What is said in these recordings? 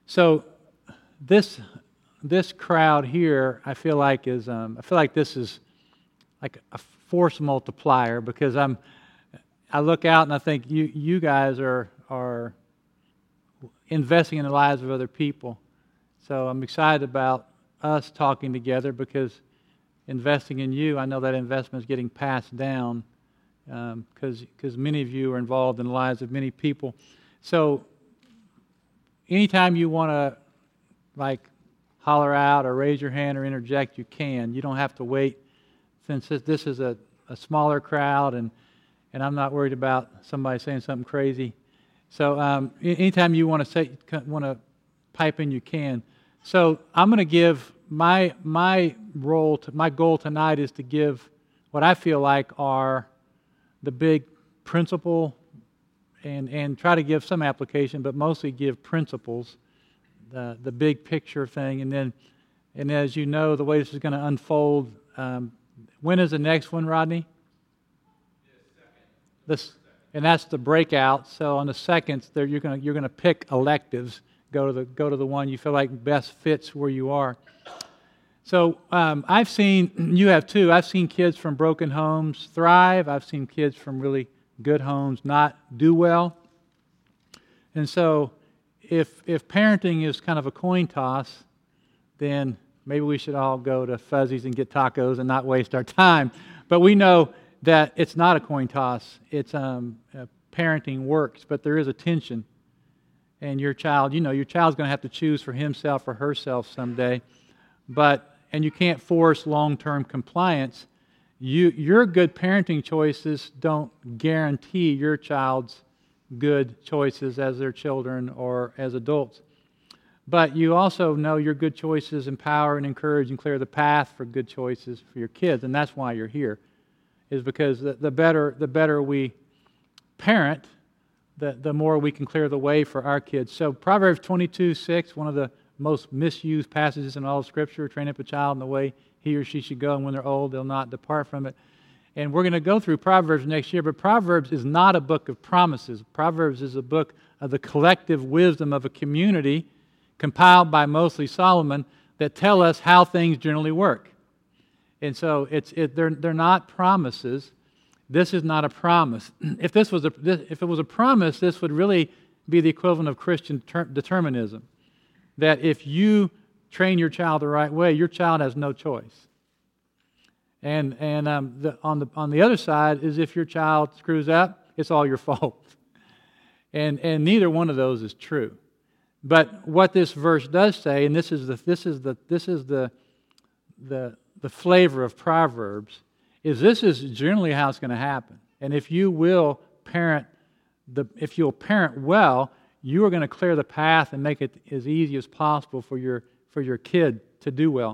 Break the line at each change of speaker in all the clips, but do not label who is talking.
So this crowd here, I feel like this is like a force multiplier, because I look out and I think you guys are investing in the lives of other people. So I'm excited about us talking together, because investing in you, I know that investment is getting passed down, because many of you are involved in the lives of many people. So anytime you want to holler out or raise your hand or interject, you can. You don't have to wait, since this is a smaller crowd, and I'm not worried about somebody saying something crazy. So anytime you want to pipe in, you can. So I'm going to give my goal tonight is to give what I feel like are the big principle, and try to give some application, but mostly give principles, the big picture thing, and as you know, the way this is going to unfold. When is the next one, Rodney? And that's the breakout. So on the second, you're going to pick electives. Go to the one you feel like best fits where you are. So I've seen, you have too, I've seen kids from broken homes thrive. I've seen kids from really good homes not do well. And so if parenting is kind of a coin toss, then maybe we should all go to Fuzzy's and get tacos and not waste our time. But we know that it's not a coin toss. It's parenting works, but there is a tension. And your child's going to have to choose for himself or herself someday. And you can't force long-term compliance. Your good parenting choices don't guarantee your child's good choices as their children or as adults. But you also know your good choices empower and encourage and clear the path for good choices for your kids, and that's why you're here, is because the better we parent, the more we can clear the way for our kids. So Proverbs 22:6, one of the most misused passages in all of Scripture: train up a child in the way he or she should go, and when they're old, they'll not depart from it. And we're going to go through Proverbs next year, but Proverbs is not a book of promises. Proverbs is a book of the collective wisdom of a community, compiled by mostly Solomon, that tell us how things generally work. And so they're not promises. This is not a promise. If it was a promise, this would really be the equivalent of Christian determinism. That if you train your child the right way, your child has no choice. And on the other side is, if your child screws up, it's all your fault. And neither one of those is true. But what this verse does say, and this is the flavor of Proverbs, is this is generally how it's going to happen. And if you'll parent well, you are going to clear the path and make it as easy as possible for your kid to do well.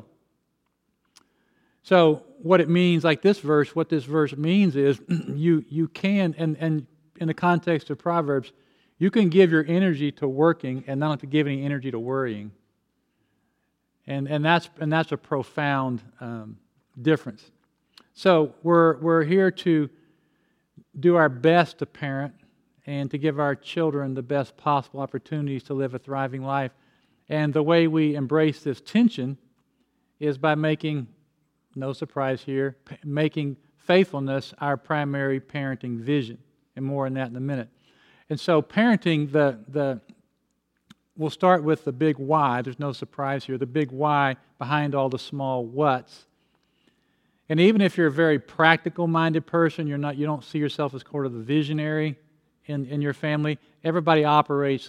So what it means, what this verse means is, you can, and in the context of Proverbs, you can give your energy to working and not have to give any energy to worrying. And that's a profound difference. So we're here to do our best to parent and to give our children the best possible opportunities to live a thriving life. And the way we embrace this tension is by making, no surprise here, making faithfulness our primary parenting vision. And more on that in a minute. And so parenting, we'll start with the big why. There's no surprise here. The big why behind all the small whats. And even if you're a very practical-minded person, you don't see yourself as sort of the visionary in your family. Everybody operates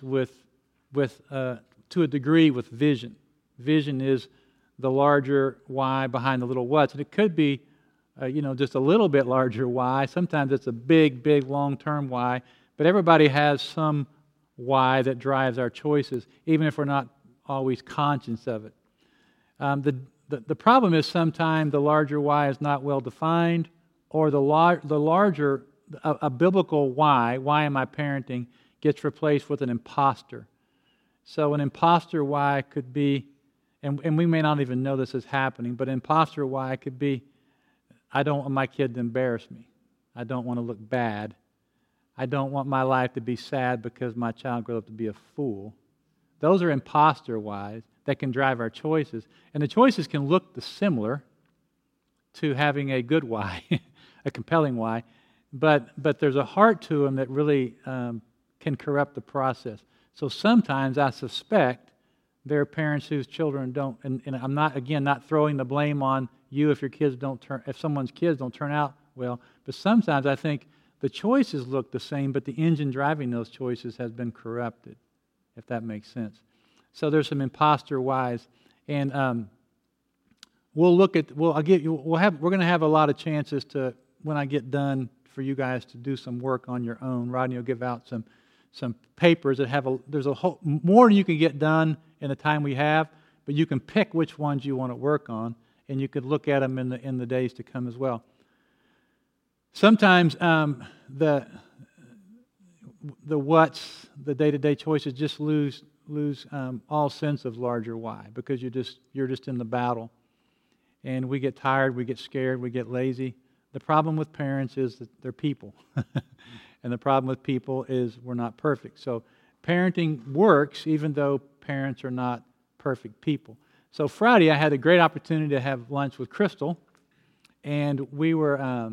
to a degree with vision. Vision is the larger why behind the little whats, and it could be, just a little bit larger why. Sometimes it's a big, big, long-term why. But everybody has some why that drives our choices, even if we're not always conscious of it. The problem is sometimes the larger why is not well defined, or the larger, a biblical why am I parenting, gets replaced with an imposter. So an imposter why could be, and we may not even know this is happening, but imposter why could be, I don't want my kid to embarrass me. I don't want to look bad. I don't want my life to be sad because my child grew up to be a fool. Those are imposter whys that can drive our choices. And the choices can look similar to having a good why, a compelling why, but there's a heart to them that really can corrupt the process. So sometimes I suspect there are parents whose children don't, and I'm not throwing the blame on you if someone's kids don't turn out well, but sometimes I think the choices look the same, but the engine driving those choices has been corrupted, if that makes sense. So there's some imposter whys, and we're going to have a lot of chances to, when I get done, for you guys to do some work on your own. Rodney will give out some papers that there's a whole more you can get done in the time we have, but you can pick which ones you want to work on, and you could look at them in the days to come as well. Sometimes the day-to-day choices just lose all sense of larger why, because you're just in the battle, and we get tired, we get scared, we get lazy. The problem with parents is that they're people, and the problem with people is we're not perfect. So parenting works even though parents are not perfect people. So Friday I had a great opportunity to have lunch with Crystal, and we were.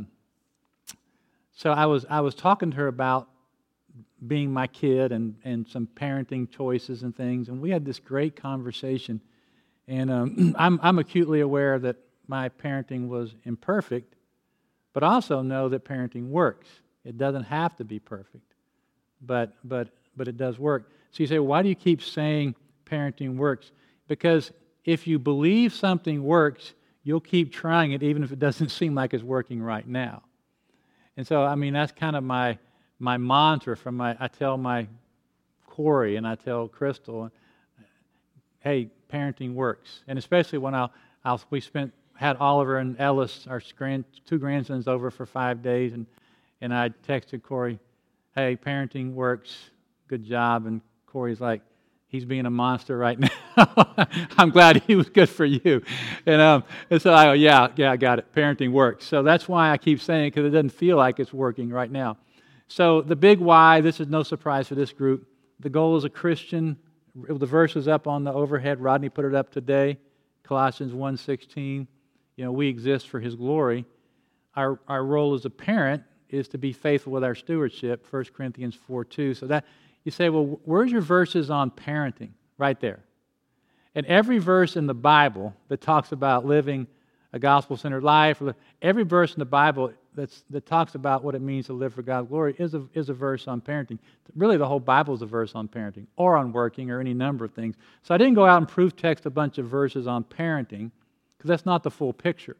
So I was talking to her about being my kid and some parenting choices and things, and we had this great conversation. And I'm acutely aware that my parenting was imperfect, but also know that parenting works. It doesn't have to be perfect, but it does work. So you say, why do you keep saying parenting works? Because if you believe something works, you'll keep trying it even if it doesn't seem like it's working right now. And so, I mean, that's kind of my mantra I tell my Corey and I tell Crystal, hey, parenting works. And especially when we had Oliver and Ellis, our two grandsons, over for 5 days, and I texted Corey, hey, parenting works, good job. And Corey's like, he's being a monster right now. I'm glad he was good for you. And so I go, yeah, I got it. Parenting works. So that's why I keep saying it, because it doesn't feel like it's working right now. So the big why, this is no surprise for this group. The goal as a Christian, the verse is up on the overhead. Rodney put it up today, Colossians 1:16. We exist for His glory. Our role as a parent is to be faithful with our stewardship, 1 Corinthians 4:2. So that you say, well, where's your verses on parenting? Right there. And every verse in the Bible that talks about living a gospel-centered life, every verse in the Bible that talks about what it means to live for God's glory is a verse on parenting. Really, the whole Bible is a verse on parenting, or on working, or any number of things. So I didn't go out and proof text a bunch of verses on parenting, because that's not the full picture.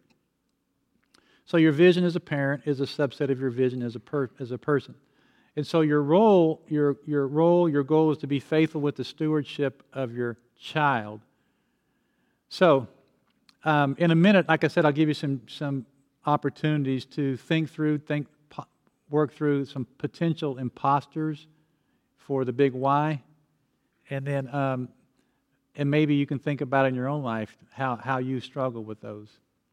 So your vision as a parent is a subset of your vision as a person. And so your goal is to be faithful with the stewardship of your child. So, in a minute, like I said, I'll give you some opportunities to work through some potential imposters for the big why, and then and maybe you can think about in your own life how you struggle with those.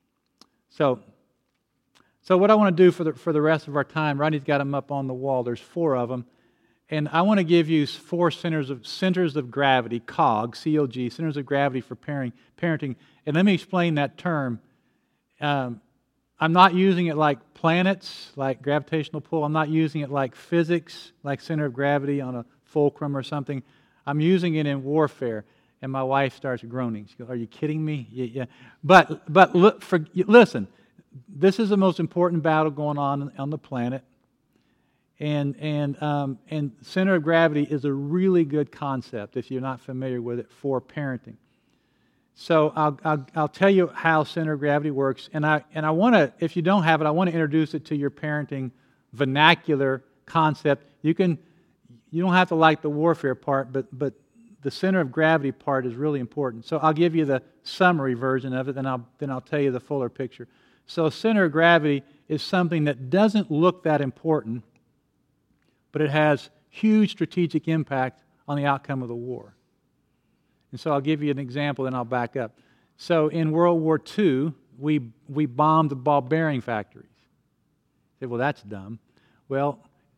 So what I want to do for the rest of our time, Rodney's got them up on the wall. There's 4 of them. And I want to give you 4 centers of gravity, COG, C-O-G, centers of gravity for parenting. And let me explain that term. I'm not using it like planets, like gravitational pull. I'm not using it like physics, like center of gravity on a fulcrum or something. I'm using it in warfare. And my wife starts groaning. She goes, "Are you kidding me?" Yeah. But listen. This is the most important battle going on the planet, and center of gravity is a really good concept if you're not familiar with it for parenting. So I'll tell you how center of gravity works, and I want to, if you don't have it, I want to introduce it to your parenting vernacular concept. You don't have to like the warfare part, but the center of gravity part is really important. So I'll give you the summary version of it, then I'll tell you the fuller picture. So center of gravity is something that doesn't look that important, but it has huge strategic impact on the outcome of the war. And so I'll give you an example, then I'll back up. So in World War II, we bombed the ball bearing factories. You say, well, that's dumb. Well,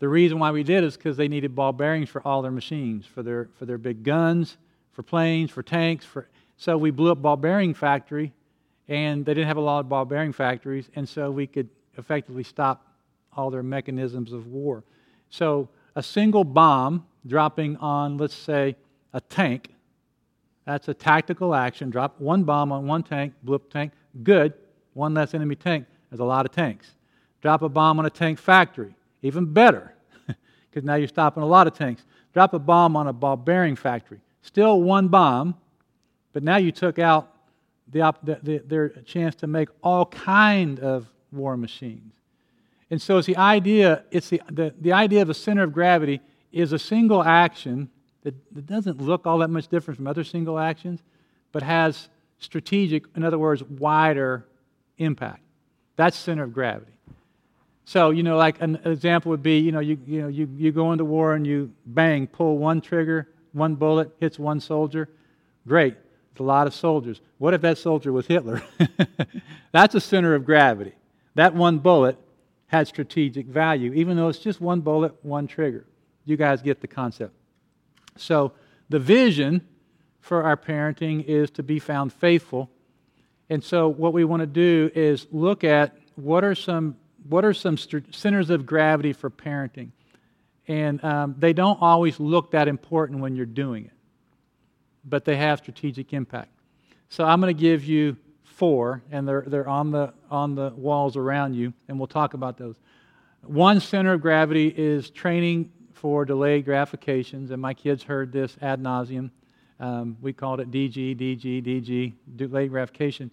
The reason why we did is because they needed ball bearings for all their machines, for their big guns, for planes, for tanks. So we blew up ball bearing factory, and they didn't have a lot of ball bearing factories, and so we could effectively stop all their mechanisms of war. So a single bomb dropping on, let's say, a tank, that's a tactical action. Drop one bomb on one tank, blew up the tank, good. One less enemy tank. There's a lot of tanks. Drop a bomb on a tank factory, even better, because now you're stopping a lot of tanks. Drop a bomb on a ball bearing factory. Still one bomb, but now you took out their chance to make all kind of war machines. And so it's the idea of a center of gravity is a single action that doesn't look all that much different from other single actions, but has strategic, in other words, wider impact. That's center of gravity. So, like an example would be, you go into war and you bang, pull one trigger, one bullet hits one soldier. Great. It's a lot of soldiers. What if that soldier was Hitler? That's a center of gravity. That one bullet had strategic value, even though it's just one bullet, one trigger. You guys get the concept. So the vision for our parenting is to be found faithful. And so what we want to do is look at what are some centers of gravity for parenting. And they don't always look that important when you're doing it, but they have strategic impact. So I'm going to give you 4, and they're on the walls around you, and we'll talk about those. One center of gravity is training for delayed gratifications, and my kids heard this ad nauseum. We called it DG, delayed gratification.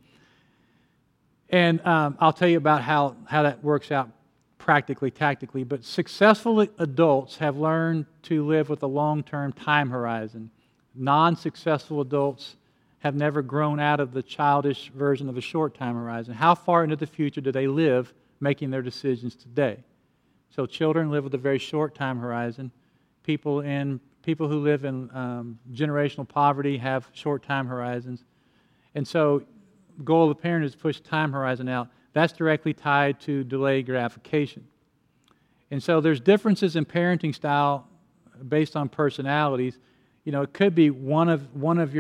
And I'll tell you about how that works out practically, tactically. But successful adults have learned to live with a long-term time horizon. Non-successful adults have never grown out of the childish version of a short time horizon. How far into the future do they live making their decisions today? So children live with a very short time horizon. People who live in generational poverty have short time horizons. And so the goal of the parent is to push time horizon out. That's directly tied to delayed gratification. And so there's differences in parenting style based on personalities. It could be one of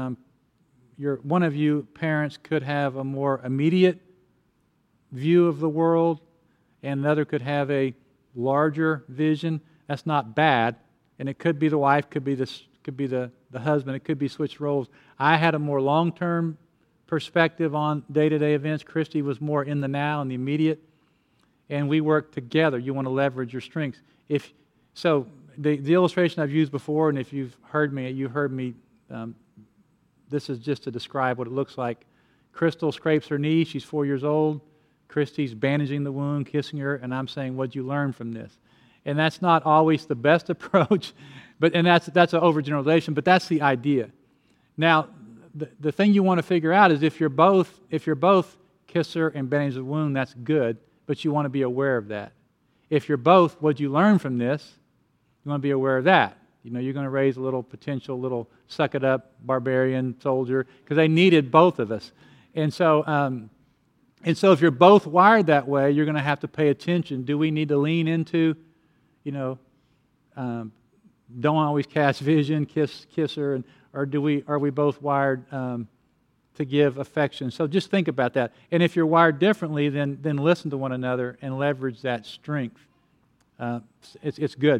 you parents could have a more immediate view of the world, and another could have a larger vision. That's not bad. And it could be the wife, could be the husband, it could be switched roles. I had a more long-term perspective on day-to-day events. Christy was more in the now and the immediate, and we worked together. You want to leverage your strengths. The illustration I've used before, and if you've heard me. This is just to describe what it looks like. Crystal scrapes her knee. She's 4 years old. Christy's bandaging the wound, kissing her, and I'm saying, "What'd you learn from this?" And that's not always the best approach, and that's an overgeneralization. But that's the idea. Now, the thing you want to figure out is if you're both kiss her and bandage the wound, that's good. But you want to be aware of that. If you're both, what'd you learn from this? You want to be aware of that. You're going to raise a little potential, little suck-it-up barbarian soldier because they needed both of us. And so if you're both wired that way, you're going to have to pay attention. Do we need to lean into, don't always cast vision, kiss her, or are we both wired to give affection? So just think about that. And if you're wired differently, then listen to one another and leverage that strength. It's good.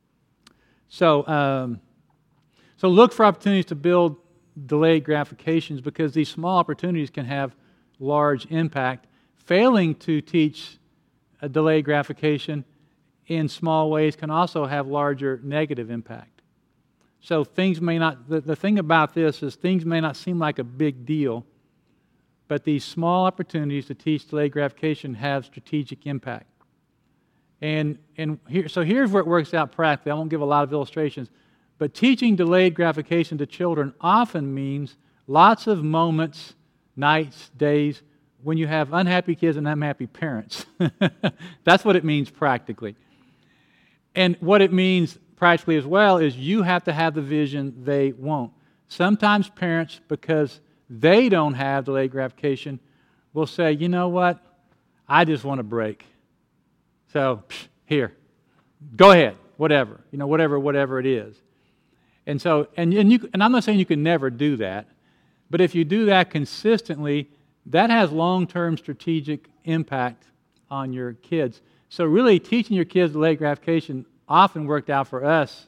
So look for opportunities to build delayed gratifications because these small opportunities can have large impact. Failing to teach a delayed gratification in small ways can also have larger negative impact. So things may not, the thing about this is things may not seem like a big deal, but these small opportunities to teach delayed gratification have strategic impact. And here's where it works out practically. I won't give a lot of illustrations, but teaching delayed gratification to children often means lots of moments, nights, days, when you have unhappy kids and unhappy parents. That's what it means practically. And what it means practically as well is you have to have the vision they won't. Sometimes parents, because they don't have delayed gratification, will say, "You know what? I just want a break. So, here, go ahead, whatever, whatever it is. And so, and I'm not saying you can never do that, but if you do that consistently, that has long-term strategic impact on your kids. So really teaching your kids delayed gratification often worked out for us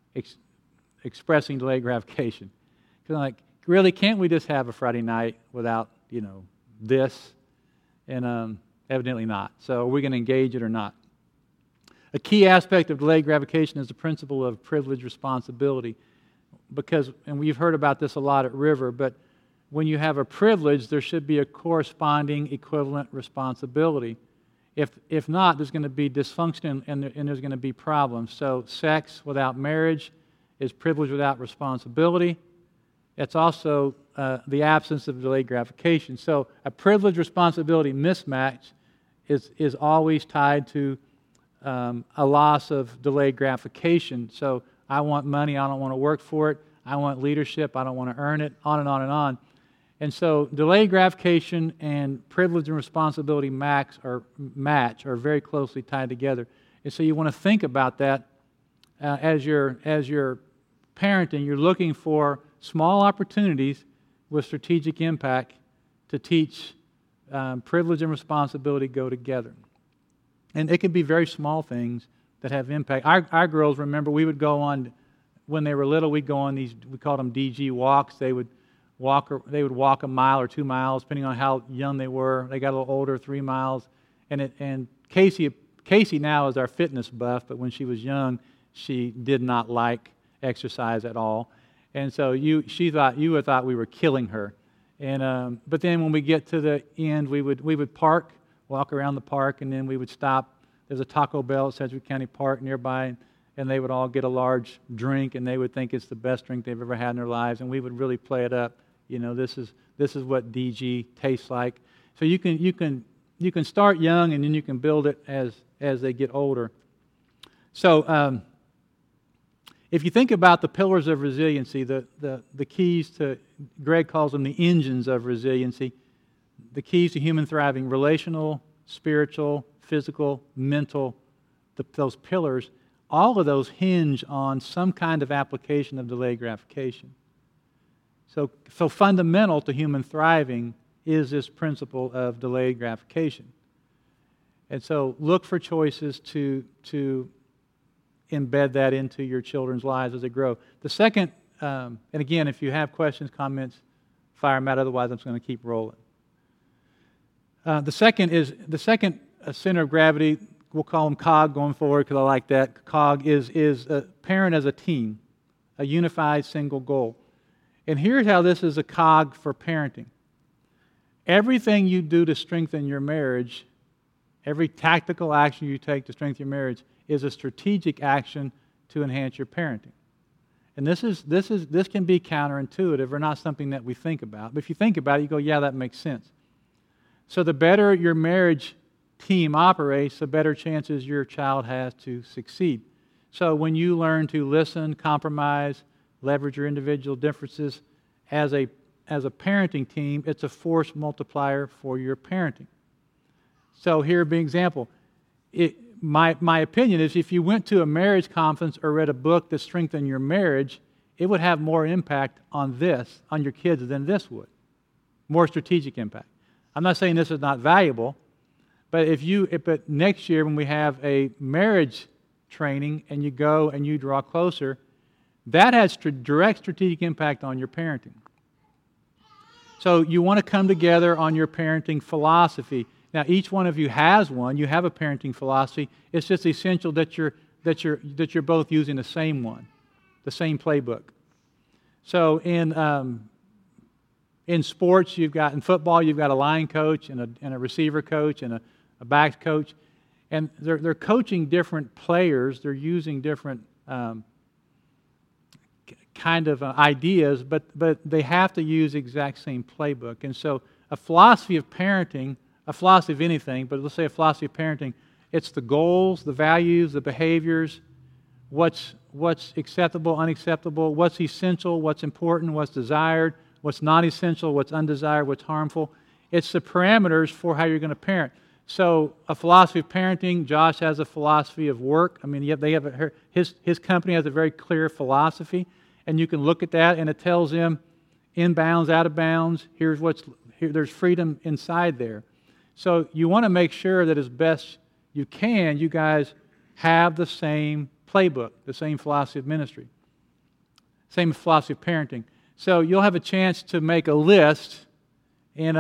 expressing delayed gratification. Because I'm like, really, can't we just have a Friday night without, this? And evidently not. So are we going to engage it or not? A key aspect of delayed gratification is the principle of privilege responsibility. Because, and we've heard about this a lot at River, but when you have a privilege, there should be a corresponding equivalent responsibility. If not, there's going to be dysfunction and there's going to be problems. So sex without marriage is privilege without responsibility. It's also the absence of delayed gratification. So a privilege responsibility mismatch is always tied to a loss of delayed gratification. So I want money, I don't want to work for it. I want leadership, I don't want to earn it, on and on and on. And so delayed gratification and privilege and responsibility match are very closely tied together. And so you want to think about that as you're parenting. You're looking for small opportunities with strategic impact to teach privilege and responsibility go together. And it can be very small things that have impact. Our girls, remember, we would go on, when they were little, we'd go on these, we called them DG walks. They would walk a mile or 2 miles, depending on how young they were. They got a little older, 3 miles. And Casey now is our fitness buff, but when she was young, she did not like exercise at all. And so you would thought we were killing her. And but then when we get to the end, we would walk around the park, and then we would stop. There's a Taco Bell at Sedgwick County Park nearby, and they would all get a large drink, and they would think it's the best drink they've ever had in their lives, and we would really play it up. This is what DG tastes like. So you can start young, and then you can build it as they get older. So if you think about the pillars of resiliency, the keys to, Greg calls them the engines of resiliency, the keys to human thriving: relational, spiritual, physical, mental, those pillars. All of those hinge on some kind of application of delayed gratification. So fundamental to human thriving is this principle of delayed gratification. And so look for choices to embed that into your children's lives as they grow. The second, and again, if you have questions, comments, fire them out. Otherwise, I'm just going to keep rolling. The second center of gravity, we'll call them COG going forward because I like that. COG is a parent as a team, a unified single goal. And here's how this is a COG for parenting. Everything you do to strengthen your marriage, every tactical action you take to strengthen your marriage, is a strategic action to enhance your parenting. And this can be counterintuitive or not something that we think about. But if you think about it, you go, yeah, that makes sense. So the better your marriage team operates, the better chances your child has to succeed. So when you learn to listen, compromise, leverage your individual differences as a parenting team, it's a force multiplier for your parenting. So here would be an example. My opinion is if you went to a marriage conference or read a book that strengthened your marriage, it would have more impact on your kids than this would. More strategic impact. I'm not saying this is not valuable, but but next year when we have a marriage training and you go and you draw closer, that has direct strategic impact on your parenting. So you want to come together on your parenting philosophy. Now, each one of you has one. You have a parenting philosophy. It's just essential that you're both using the same one, the same playbook. So in sports, in football, you've got a line coach and a receiver coach and a backs coach, and they're coaching different players. They're using different kind of ideas, but they have to use the exact same playbook. And so a philosophy of parenting, a philosophy of anything, but let's say a philosophy of parenting, it's the goals, the values, the behaviors, what's acceptable, unacceptable, what's essential, what's important, what's desired, what's non-essential, what's undesired, what's harmful. It's the parameters for how you're going to parent. So a philosophy of parenting, Josh has a philosophy of work. I mean, his company has a very clear philosophy, and you can look at that, and it tells him inbounds, out of bounds. There's freedom inside there. So you want to make sure that as best you can, you guys have the same playbook, the same philosophy of ministry, same philosophy of parenting. So you'll have a chance to make a list. And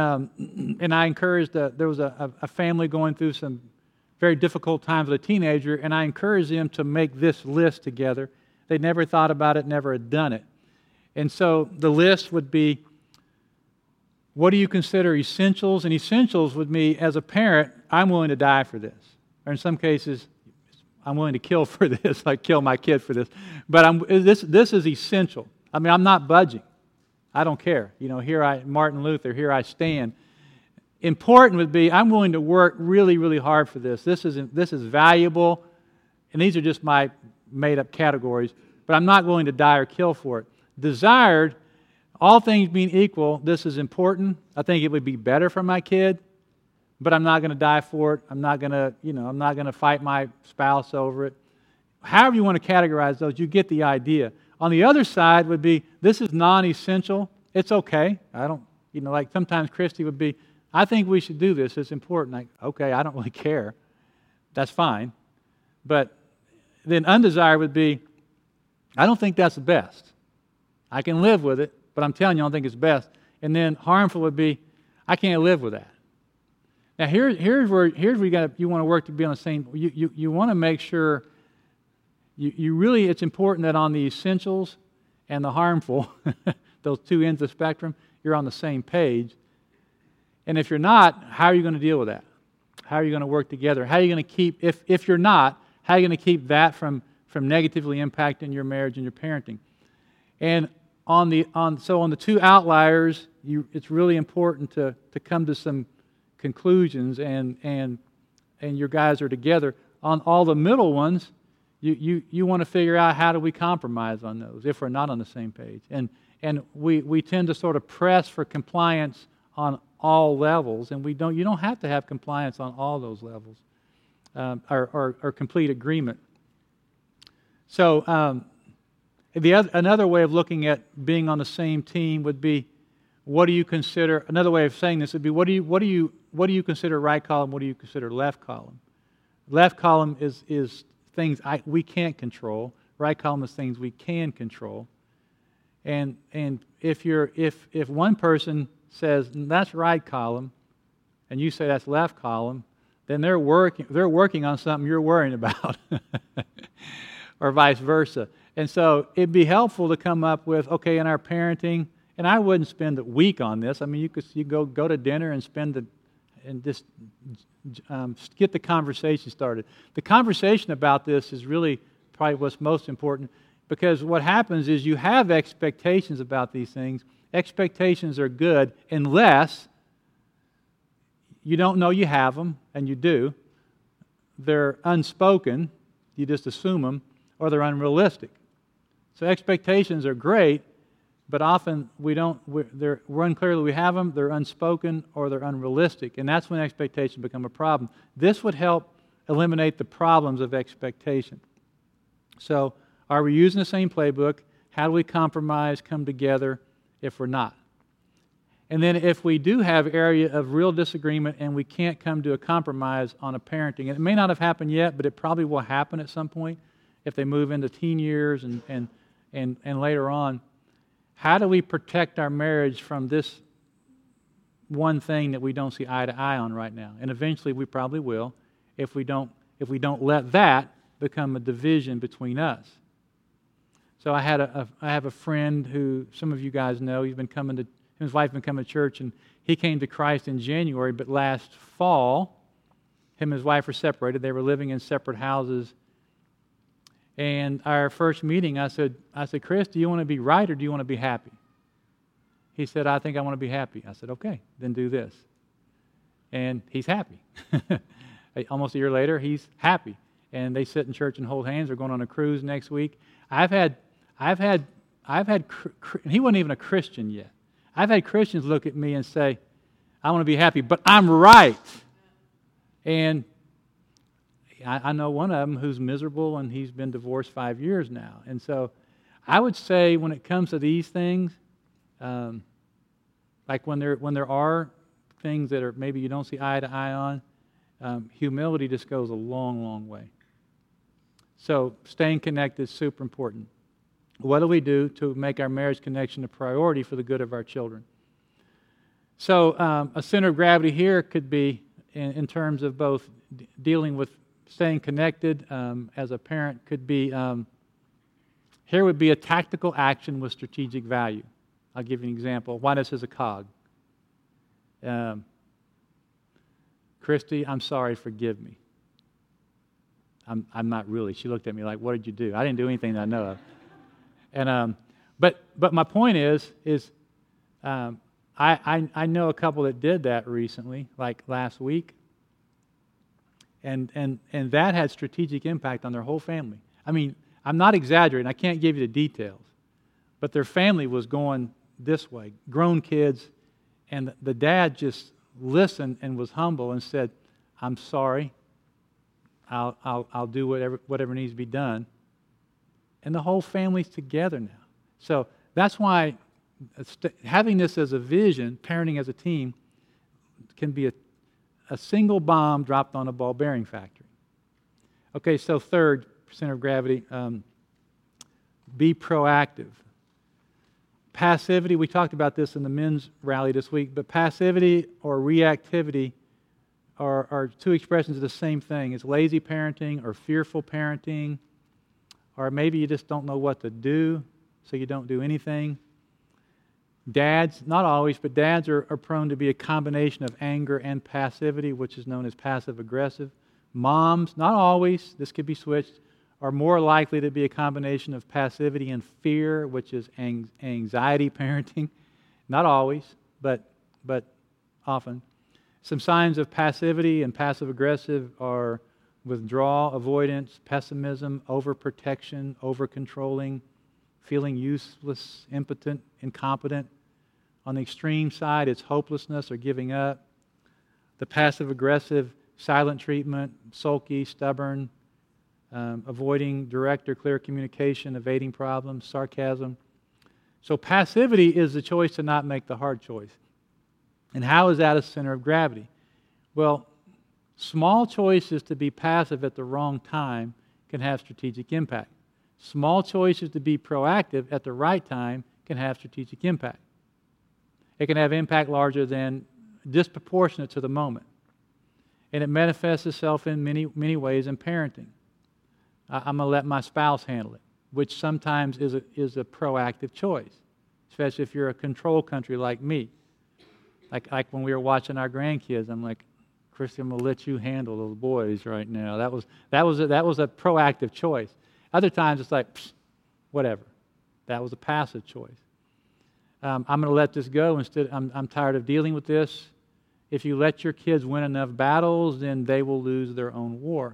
I encouraged, there was a family going through some very difficult times with a teenager, and I encouraged them to make this list together. They never thought about it, never had done it. And so the list would be, what do you consider essentials? And essentials would be, as a parent, I'm willing to die for this. Or in some cases, I'm willing to kill for this, like kill my kid for this. But this is essential. I mean, I'm not budging. I don't care. Martin Luther, here I stand. Important would be, I'm willing to work really, really hard for this. This is valuable, and these are just my made-up categories, but I'm not willing to die or kill for it. Desired, all things being equal, this is important. I think it would be better for my kid, but I'm not going to die for it. I'm not going to fight my spouse over it. However you want to categorize those, you get the idea. On the other side would be, this is non-essential. It's okay. I don't, like sometimes Christy would be, I think we should do this. It's important. Like, okay, I don't really care. That's fine. But then undesired would be, I don't think that's the best. I can live with it, but I'm telling you, I don't think it's best. And then harmful would be, I can't live with that. Now here's where you want to work to be on the same. You want to make sure. You really, it's important that on the essentials and the harmful, those two ends of the spectrum, you're on the same page. And if you're not, how are you going to deal with that? How are you going to work together? How are you going to keep, if you're not, how are you going to keep that from negatively impacting your marriage and your parenting? And on the two outliers, it's really important to come to some conclusions, and your guys are together. On all the middle ones, you want to figure out, how do we compromise on those if we're not on the same page? And we tend to sort of press for compliance on all levels, and you don't have to have compliance on all those levels, or complete agreement. So another way of looking at being on the same team would be, what do you consider? Another way of saying this would be, what do you consider right column? What do you consider left column? Left column is things we can't control. Right column is things we can control. And if one person says that's right column, and you say that's left column, then they're working on something you're worrying about, or vice versa. And so it'd be helpful to come up with, okay, in our parenting, and I wouldn't spend a week on this. I mean, you go to dinner and just get the conversation started. The conversation about this is really probably what's most important, because what happens is you have expectations about these things. Expectations are good unless you don't know you have them, and you do. They're unspoken, you just assume them, or they're unrealistic. So expectations are great, but often we're unclear that we have them, they're unspoken, or they're unrealistic, and that's when expectations become a problem. This would help eliminate the problems of expectation. So, are we using the same playbook? How do we compromise, come together if we're not? And then if we do have area of real disagreement and we can't come to a compromise on a parenting, and it may not have happened yet, but it probably will happen at some point if they move into teen years and later on, how do we protect our marriage from this one thing that we don't see eye to eye on right now? And eventually we probably will if we don't let that become a division between us. So I have a friend who some of you guys know. His wife been coming to church, and he came to Christ in January, but last fall, him and his wife were separated. They were living in separate houses. And our first meeting, I said, Chris, do you want to be right or do you want to be happy? He said, I think I want to be happy. I said, okay, then do this. And he's happy. Almost a year later, he's happy. And they sit in church and hold hands. They're going on a cruise next week. I've had, and he wasn't even a Christian yet. I've had Christians look at me and say, I want to be happy, but I'm right. And I know one of them who's miserable, and he's been divorced 5 years now. And so I would say when it comes to these things, like when there are things that are maybe you don't see eye to eye on, humility just goes a long, long way. So staying connected is super important. What do we do to make our marriage connection a priority for the good of our children? So a center of gravity here could be in terms of both dealing with staying connected as a parent could be, here would be a tactical action with strategic value. I'll give you an example. Why this is a cog. Christy, I'm sorry, forgive me. I'm not really. She looked at me like, what did you do? I didn't do anything that I know of. And but my point is I know a couple that did that recently, like last week, and that had strategic impact on their whole family. I mean, I'm not exaggerating. I can't give you the details, but their family was going this way, grown kids, and the dad just listened and was humble and said, "I'm sorry. I'll do whatever needs to be done." And the whole family's together now. So that's why having this as a vision, parenting as a team, can be a single bomb dropped on a ball bearing factory. Okay, so third, center of gravity, be proactive. Passivity, we talked about this in the men's rally this week, but passivity or reactivity are two expressions of the same thing. It's lazy parenting or fearful parenting, or maybe you just don't know what to do, so you don't do anything. Dads, not always, but dads are prone to be a combination of anger and passivity, which is known as passive-aggressive. Moms, not always, this could be switched, are more likely to be a combination of passivity and fear, which is anxiety parenting. Not always, but often. Some signs of passivity and passive-aggressive are withdrawal, avoidance, pessimism, overprotection, over-controlling, feeling useless, impotent, incompetent. On the extreme side, it's hopelessness or giving up. The passive-aggressive, silent treatment, sulky, stubborn, avoiding direct or clear communication, evading problems, sarcasm. So passivity is the choice to not make the hard choice. And how is that a center of gravity? Well, small choices to be passive at the wrong time can have strategic impact. Small choices to be proactive at the right time can have strategic impact. It can have impact larger than disproportionate to the moment. And it manifests itself in many ways in parenting. I'm going to let my spouse handle it, which sometimes is a proactive choice, especially if you're a control country like me. Like when we were watching our grandkids, I'm like, Christy, I'm going to let you handle those boys right now. That was a proactive choice. Other times it's like, whatever. That was a passive choice. I'm going to let this go. Instead, I'm tired of dealing with this. If you let your kids win enough battles, then they will lose their own war.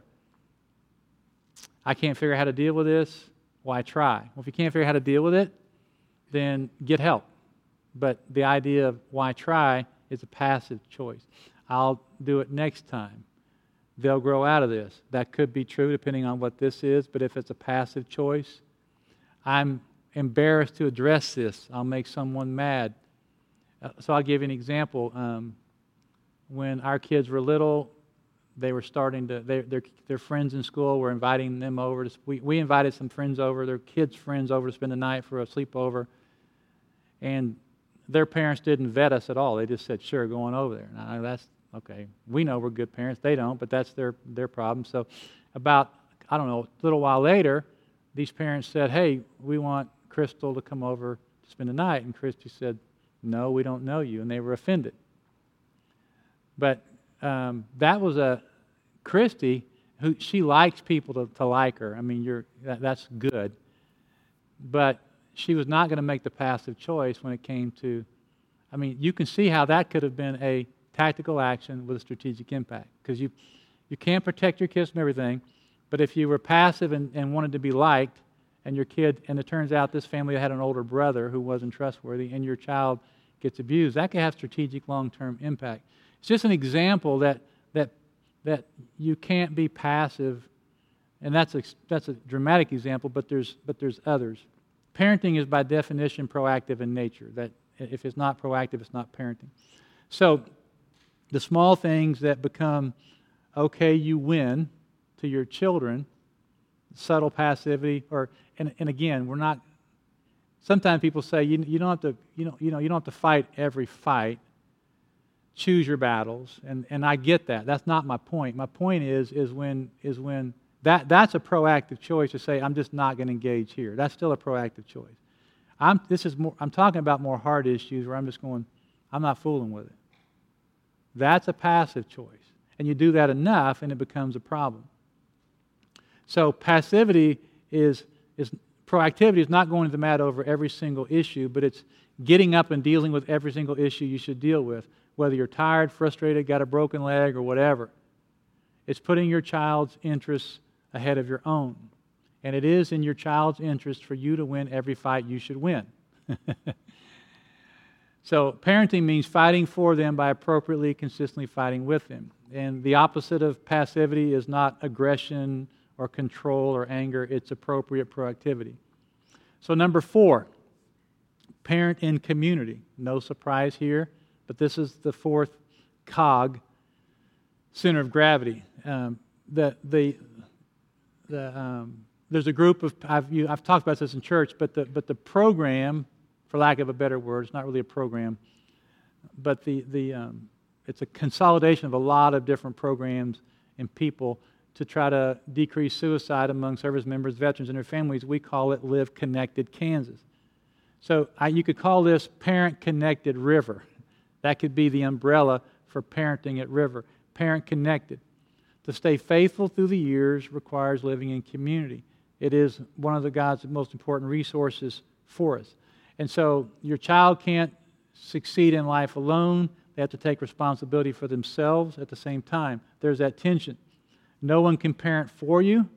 I can't figure out how to deal with this. Why try? Well, if you can't figure out how to deal with it, then get help. But the idea of why try is a passive choice. I'll do it next time. They'll grow out of this. That could be true depending on what this is, but if it's a passive choice, I'm embarrassed to address this. I'll make someone mad. So I'll give you an example. When our kids were little, they were starting to, their friends in school were inviting them over. We invited some friends over, their kids' friends over to spend the night for a sleepover. And their parents didn't vet us at all. They just said, sure, go on over there. Now, that's okay. We know we're good parents. They don't, but that's their problem. So about, a little while later, these parents said, hey, we want Crystal to come over to spend the night. And Christy said, no, we don't know you. And they were offended. But that was Christy, who she likes people to like her. I mean, that's good. But she was not going to make the passive choice when it came to, you can see how that could have been a tactical action with a strategic impact. Because you can't protect your kids from everything, but if you were passive and wanted to be liked, and your kid, and it turns out this family had an older brother who wasn't trustworthy, and your child gets abused, that could have strategic long-term impact. It's just an example that that you can't be passive, and that's a dramatic example, but there's others. Parenting is by definition proactive in nature. That if it's not proactive, it's not parenting. So the small things that become okay, you win to your children, subtle passivity, and again, we're not. Sometimes people say you don't have to you don't have to fight every fight. Choose your battles, and I get that. That's not my point. My point is when that's a proactive choice to say I'm just not going to engage here. That's still a proactive choice. I'm talking about more hard issues where I'm just going, I'm not fooling with it. That's a passive choice, and you do that enough, and it becomes a problem. So proactivity is not going to the mat over every single issue, but it's getting up and dealing with every single issue you should deal with, whether you're tired, frustrated, got a broken leg, or whatever. It's putting your child's interests ahead of your own. And it is in your child's interest for you to win every fight you should win. So parenting means fighting for them by appropriately, consistently fighting with them. And the opposite of passivity is not aggression or control or anger. It's appropriate proactivity. So number 4, parent in community. No surprise here, but this is the 4th cog, center of gravity. There's a group of I've talked about this in church, but the program, for lack of a better word, it's not really a program, but it's a consolidation of a lot of different programs and people to try to decrease suicide among service members, veterans, and their families. We call it Live Connected Kansas. So you could call this Parent Connected River. That could be the umbrella for parenting at River. Parent Connected. To stay faithful through the years requires living in community. It is one of the God's most important resources for us. And so your child can't succeed in life alone. They have to take responsibility for themselves at the same time. There's that tension. No one can parent for you,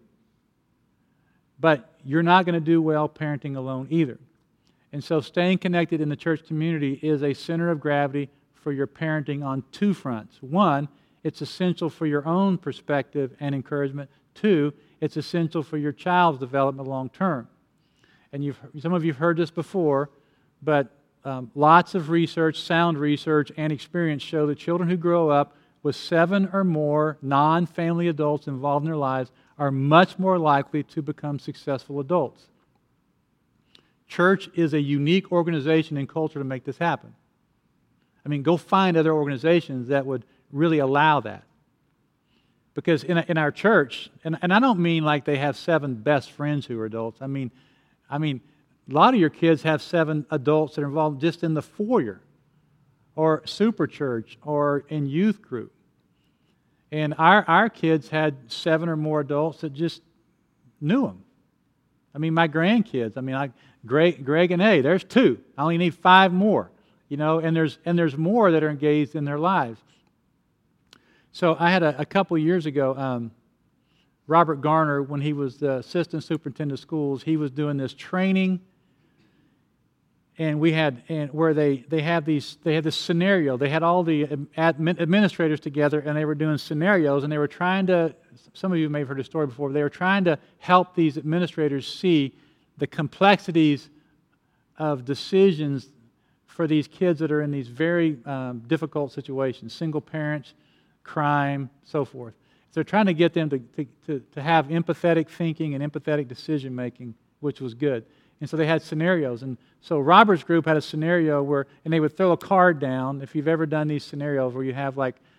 but you're not going to do well parenting alone either. And so staying connected in the church community is a center of gravity for your parenting on 2 fronts. 1, it's essential for your own perspective and encouragement. 2, it's essential for your child's development long term. And some of you have heard this before, but lots of research, sound research, and experience show that children who grow up with 7 or more non-family adults involved in their lives are much more likely to become successful adults. Church is a unique organization and culture to make this happen. I mean, go find other organizations that would really allow that. Because in our church, and I don't mean like they have 7 best friends who are adults. I mean, a lot of your kids have 7 adults that are involved just in the foyer, or super church, or in youth group. And our kids had 7 or more adults that just knew them. My grandkids, Greg and A, there's 2. I only need 5 more, and there's more that are engaged in their lives. So I had a couple years ago, Robert Garner, when he was the assistant superintendent of schools, he was doing this training, and where they had this scenario. They had all the administrators together, and they were doing scenarios, and they were trying to. Some of you may have heard the story before. But they were trying to help these administrators see the complexities of decisions for these kids that are in these very difficult situations, single parents, crime, so forth. So they're trying to get them to have empathetic thinking and empathetic decision making, which was good. And so they had scenarios. And so Robert's group had a scenario and they would throw a card down. If you've ever done these scenarios where you have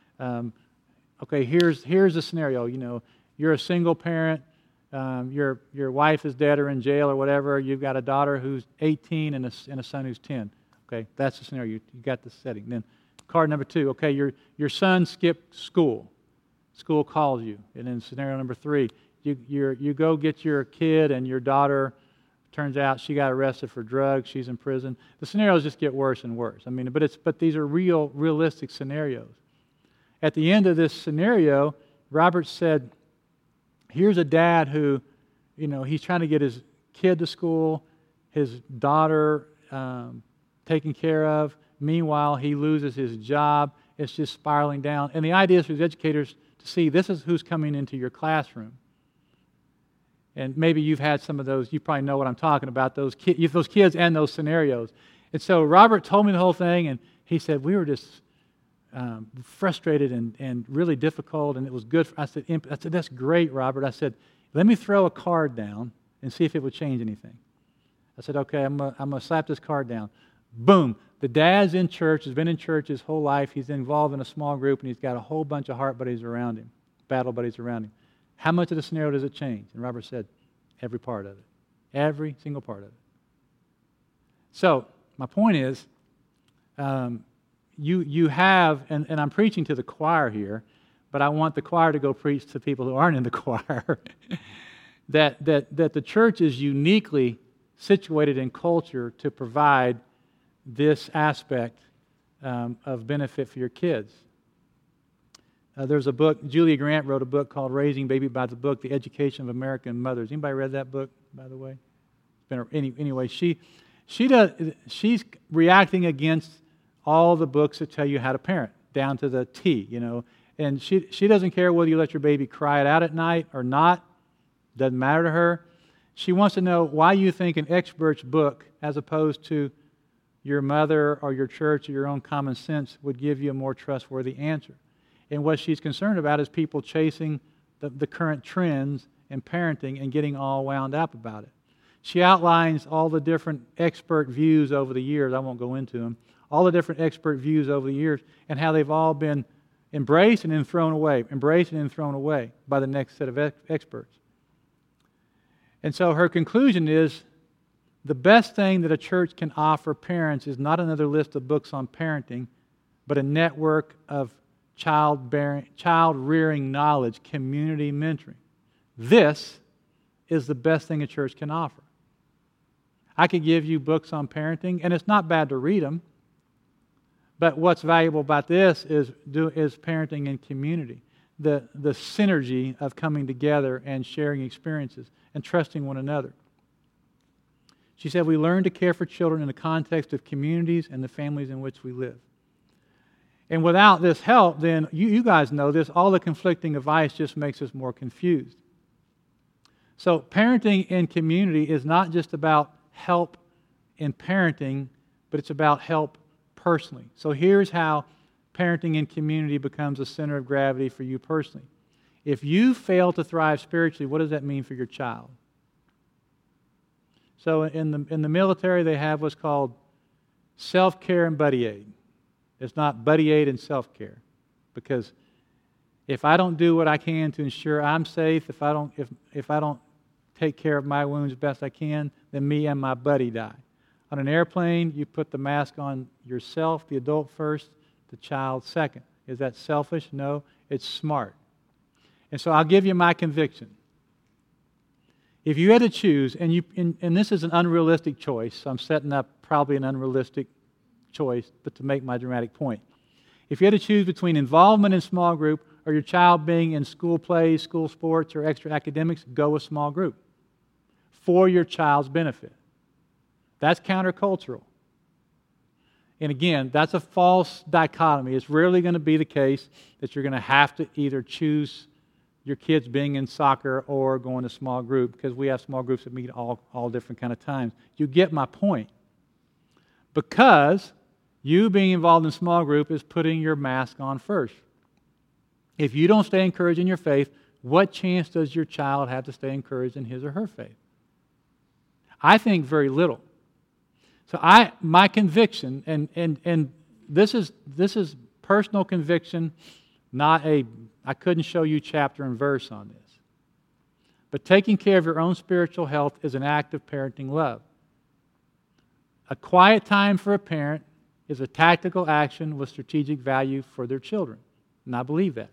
okay, here's the scenario. You're a single parent. Your wife is dead or in jail or whatever. You've got a daughter who's 18 and a son who's 10. Okay, that's the scenario. You got the setting. Then card number 2. Okay, your son skipped school. School calls you. And then scenario number 3, you go get your kid and your daughter. Turns out she got arrested for drugs. She's in prison. The scenarios just get worse and worse. But these are realistic scenarios. At the end of this scenario, Robert said, "Here's a dad who, he's trying to get his kid to school, his daughter taken care of. Meanwhile, he loses his job. It's just spiraling down. And the idea is for the educators to see this is who's coming into your classroom. And maybe you've had some of those. You probably know what I'm talking about, those kids and those scenarios. And so Robert told me the whole thing, and he said, we were just frustrated and really difficult, and it was good. I said, that's great, Robert. I said, let me throw a card down and see if it would change anything. I said, okay, I'm going to slap this card down. Boom. The dad's in church, has been in church his whole life. He's involved in a small group, and he's got a whole bunch of heart buddies around him, battle buddies around him. How much of the scenario does it change? And Robert said, every part of it. Every single part of it. So, my point is, you have, and I'm preaching to the choir here, but I want the choir to go preach to people who aren't in the choir, that the church is uniquely situated in culture to provide this aspect of benefit for your kids. There's a book, Julia Grant wrote a book called Raising Baby by the Book, The Education of American Mothers. Anybody read that book, by the way? Anyway, she's reacting against all the books that tell you how to parent, down to the T, And she doesn't care whether you let your baby cry it out at night or not. Doesn't matter to her. She wants to know why you think an expert's book, as opposed to your mother or your church or your own common sense, would give you a more trustworthy answer. And what she's concerned about is people chasing the current trends in parenting and getting all wound up about it. She outlines all the different expert views over the years. I won't go into them. All the different expert views over the years and how they've all been embraced and then thrown away, embraced and then thrown away by the next set of experts. And so her conclusion is the best thing that a church can offer parents is not another list of books on parenting, but a network of child-rearing knowledge, community mentoring. This is the best thing a church can offer. I could give you books on parenting, and it's not bad to read them, but what's valuable about this is parenting in community, the synergy of coming together and sharing experiences and trusting one another. She said, we learn to care for children in the context of communities and the families in which we live. And without this help, then, you guys know this, all the conflicting advice just makes us more confused. So parenting in community is not just about help in parenting, but it's about help personally. So here's how parenting in community becomes a center of gravity for you personally. If you fail to thrive spiritually, what does that mean for your child? So in the military, they have what's called self-care and buddy aid. It's not buddy aid and self-care, because if I don't do what I can to ensure I'm safe, if I don't take care of my wounds as best I can, then me and my buddy die. On an airplane, you put the mask on yourself, the adult first, the child second. Is that selfish? No, it's smart. And so I'll give you my conviction. If you had to choose, and this is an unrealistic choice, so I'm setting up probably an unrealistic choice, but to make my dramatic point. If you had to choose between involvement in small group or your child being in school plays, school sports, or extra academics, go with small group for your child's benefit. That's countercultural. And again, that's a false dichotomy. It's rarely going to be the case that you're going to have to either choose your kids being in soccer or going to small group, because we have small groups that meet all different kind of times. You get my point. Because you being involved in small group is putting your mask on first. If you don't stay encouraged in your faith, what chance does your child have to stay encouraged in his or her faith? I think very little. So my conviction, and this is personal conviction, I couldn't show you chapter and verse on this. But taking care of your own spiritual health is an act of parenting love. A quiet time for a parent is a tactical action with strategic value for their children. And I believe that.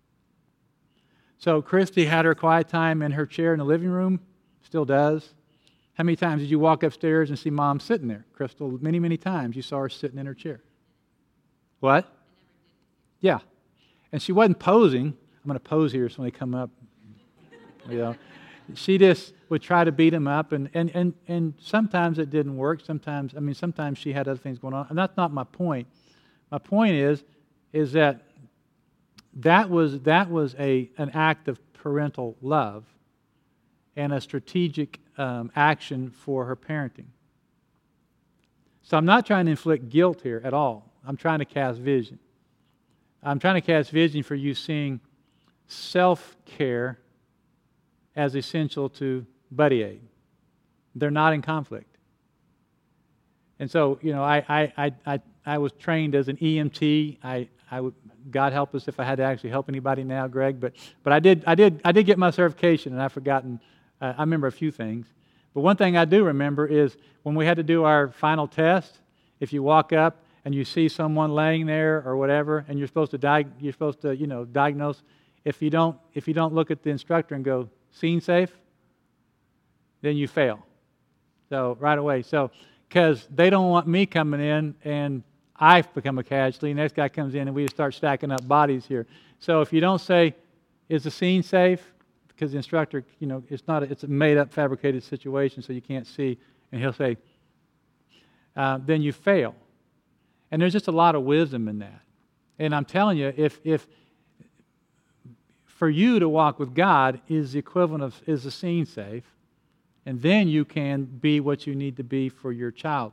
So Christy had her quiet time in her chair in the living room, still does. How many times did you walk upstairs and see Mom sitting there? Crystal, many, many times you saw her sitting in her chair. What? Yeah. And she wasn't posing. I'm going to pose here so when they come up, She just would try to beat him up, and sometimes it didn't work. Sometimes she had other things going on, and that's not my point. My point is that that was an act of parental love and a strategic action for her parenting. So I'm not trying to inflict guilt here at all. I'm trying to cast vision. I'm trying to cast vision for you seeing self-care as essential to buddy aid. They're not in conflict. And so, I was trained as an EMT. I would, God help us if I had to actually help anybody now, Greg. But I did get my certification, and I've forgotten. I remember a few things. But one thing I do remember is when we had to do our final test. If you walk up and you see someone laying there or whatever, and you're supposed to diagnose. If you don't look at the instructor and go scene safe, then you fail. So right away. So because they don't want me coming in and I become a casualty. Next guy comes in and we start stacking up bodies here. So if you don't say, is the scene safe? Because the instructor, it's a made-up, fabricated situation, so you can't see. And he'll say, then you fail. And there's just a lot of wisdom in that. And I'm telling you, if for you to walk with God is the equivalent of, is the scene safe, and then you can be what you need to be for your child.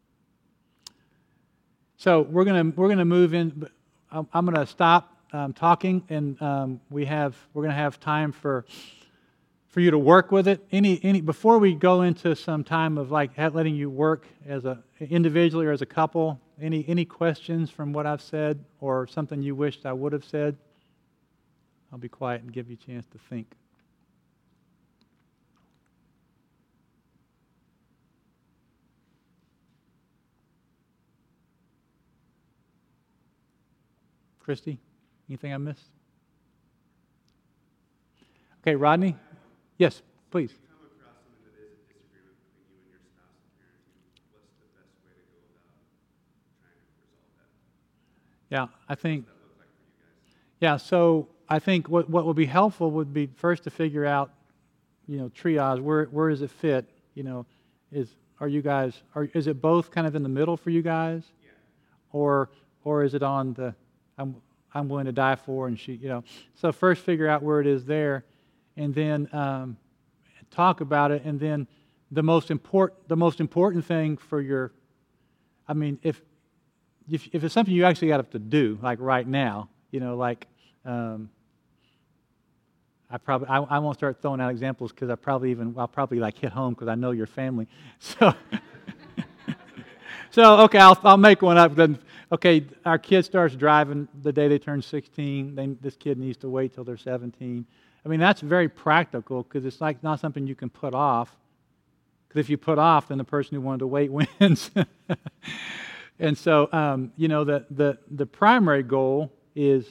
So we're gonna move in. I'm gonna stop talking, and we're gonna have time for you to work with it. Any before we go into some time of like letting you work as a individually or as a couple. Any questions from what I've said or something you wished I would have said? I'll be quiet and give you a chance to think. Christy, anything I missed? Okay, Rodney? Yes, please.
If you come across something that is a disagreement between you and your spouse and parenting, what's the best way to go about trying to resolve that?
Yeah, I think.
What does that look like for you guys?
Yeah, so I think what would be helpful would be first to figure out, triage. Where does it fit? Is it both kind of in the middle for you guys?
Yeah.
Or is it on the I'm willing to die for, and she, So first figure out where it is there, and then talk about it, and then the most important thing for your, if it's something you actually got to do, like right now, I won't start throwing out examples because I'll probably like hit home because I know your family, so. So, okay, I'll make one up. Then, okay, our kid starts driving the day they turn 16. This kid needs to wait till they're 17. That's very practical because it's like not something you can put off. Because if you put off, then the person who wanted to wait wins. And so, the primary goal is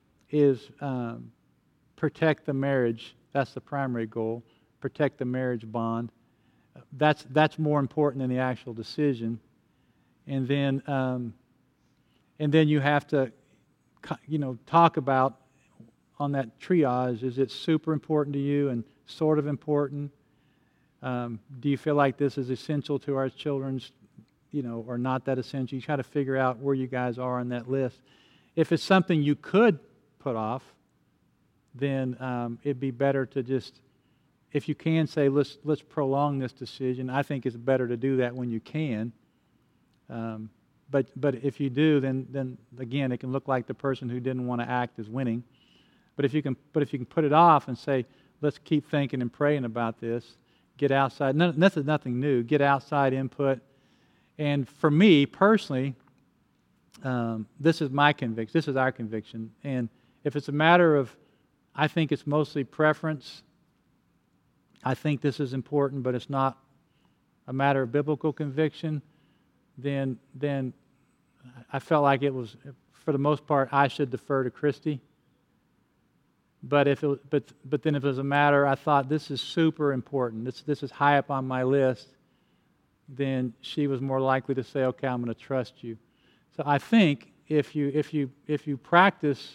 protect the marriage. That's the primary goal. Protect the marriage bond. That's more important than the actual decision. And then you have to, talk about on that triage. Is it super important to you and sort of important? Do you feel like this is essential to our children's, or not that essential? You try to figure out where you guys are on that list. If it's something you could put off, then it'd be better to just, if you can say, let's prolong this decision. I think it's better to do that when you can. But if you do, then again, it can look like the person who didn't want to act is winning. But if you can put it off and say, let's keep thinking and praying about this, get outside. This is nothing new. Get outside input. And for me personally, this is my conviction. This is our conviction. And if it's a matter of, I think it's mostly preference. I think this is important, but it's not a matter of biblical conviction. Then I felt like it was, for the most part, I should defer to Christy. But then if it was a matter, I thought this is super important. This is high up on my list. Then she was more likely to say, "Okay, I'm going to trust you." So I think if you practice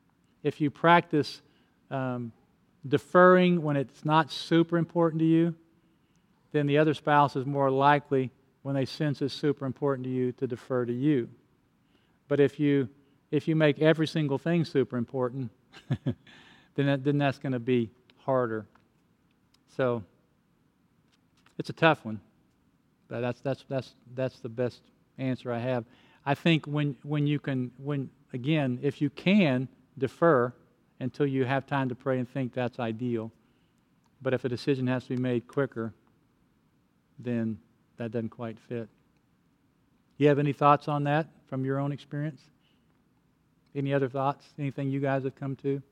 deferring when it's not super important to you, then the other spouse is more likely, when they sense it's super important to you, to defer to you. But if you If you make every single thing super important, then that's going to be harder. So it's a tough one, but that's the best answer I have. I think if you can defer until you have time to pray and think, that's ideal. But if a decision has to be made quicker, then that doesn't quite fit. You have any thoughts on that from your own experience? Any other thoughts? Anything you guys have come to?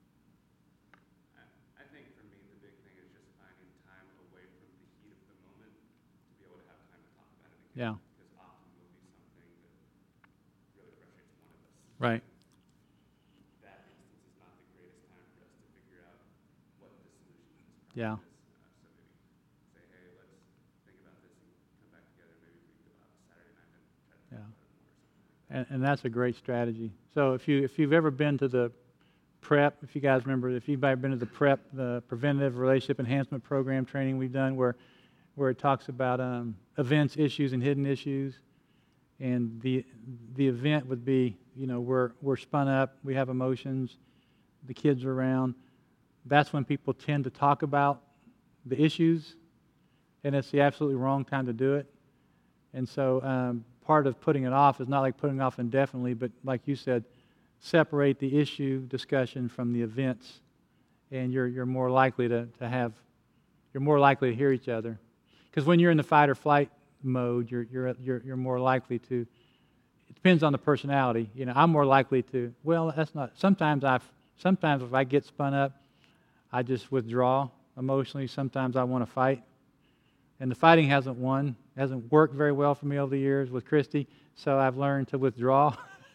I think for me, the big thing is just finding time away from the heat of the moment to be able to have time to talk about it again.
Yeah.
Because often will be something that really frustrates one of us.
Right.
That instance is not the greatest time for us to figure out what the solution to this problem
Yeah.
is. So maybe say, hey, let's think about this and come back together. Maybe we can go out Saturday night and try to
Yeah.
talk about it more or something like that.
And that's a great strategy. So if you've ever been to the PrEP, if you guys remember, if you've ever been to the PrEP, the Preventative Relationship Enhancement Program training we've done, where it talks about events, issues, and hidden issues, and the event would be, we're spun up, we have emotions, the kids are around. That's when people tend to talk about the issues, and it's the absolutely wrong time to do it. And so part of putting it off is not like putting it off indefinitely, but like you said, separate the issue discussion from the events, and you're more likely to hear each other. Because when you're in the fight or flight mode, you're more likely to. It depends on the personality. I'm more likely to. Well, that's not. Sometimes if I get spun up, I just withdraw emotionally. Sometimes I want to fight, and the fighting hasn't worked very well for me over the years with Christy. So I've learned to withdraw.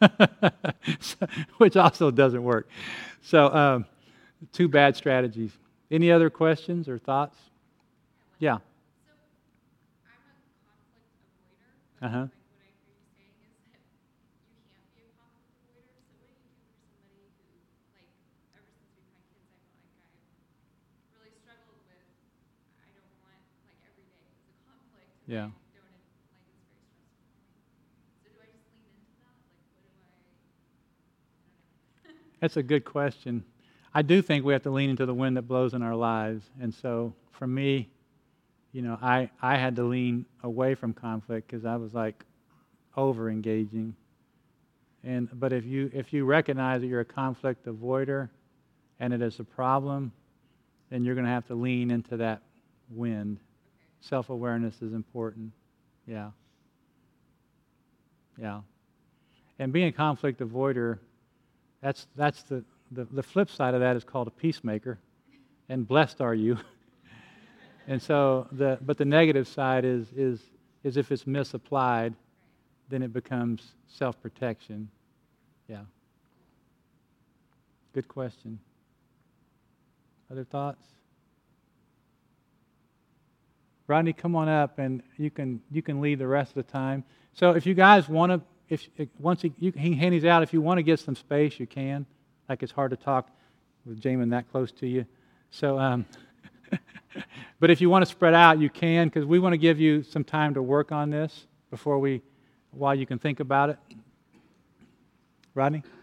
Which also doesn't work. So, two bad strategies. Any other questions or thoughts? Yeah.
So, I'm a conflict avoider, but
Uh-huh.
what I hear you saying is that you can't be a conflict avoider. So what do you do for somebody who, ever since we've had kids, I feel like I've really struggled with, I don't want, every day is a conflict. And
Yeah.
I don't, it's very stressful for me. So do I just lean into that? What do I don't know.
That's a good question. I do think we have to lean into the wind that blows in our lives. And so for me, I had to lean away from conflict because I was over engaging. But if you recognize that you're a conflict avoider and it is a problem, then you're going to have to lean into that wind.
Okay.
Self-awareness is important. Yeah. Yeah. And being a conflict avoider, that's the flip side of that is called a peacemaker, and blessed are you. And so but the negative side is if it's misapplied, then it becomes self-protection. Yeah. Good question. Other thoughts? Rodney, come on up, and you can lead the rest of the time. So if you guys want to, once he hands out, if you want to get some space, you can. It's hard to talk with Jamin that close to you. So, but if you want to spread out, you can, because we want to give you some time to work on this while you can think about it. Rodney?